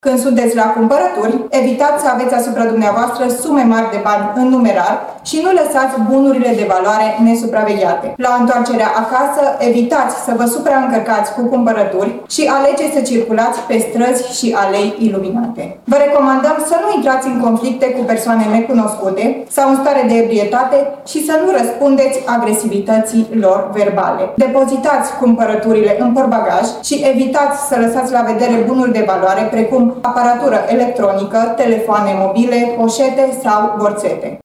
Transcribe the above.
Când sunteți la cumpărături, evitați să aveți asupra dumneavoastră sume mari de bani în numerar și nu lăsați bunurile de valoare nesupravegheate. La întoarcerea acasă, evitați să vă supraîncărcați cu cumpărături și alegeți să circulați pe străzi și alei iluminate. Vă recomandăm să nu intrați în conflicte cu persoane necunoscute sau în stare de ebrietate și să nu răspundeți agresivității lor verbale. Depozitați cumpărăturile în portbagaj și evitați să lăsați la vedere bunuri de valoare precum aparatură electronică, telefoane mobile, poșete sau borțete.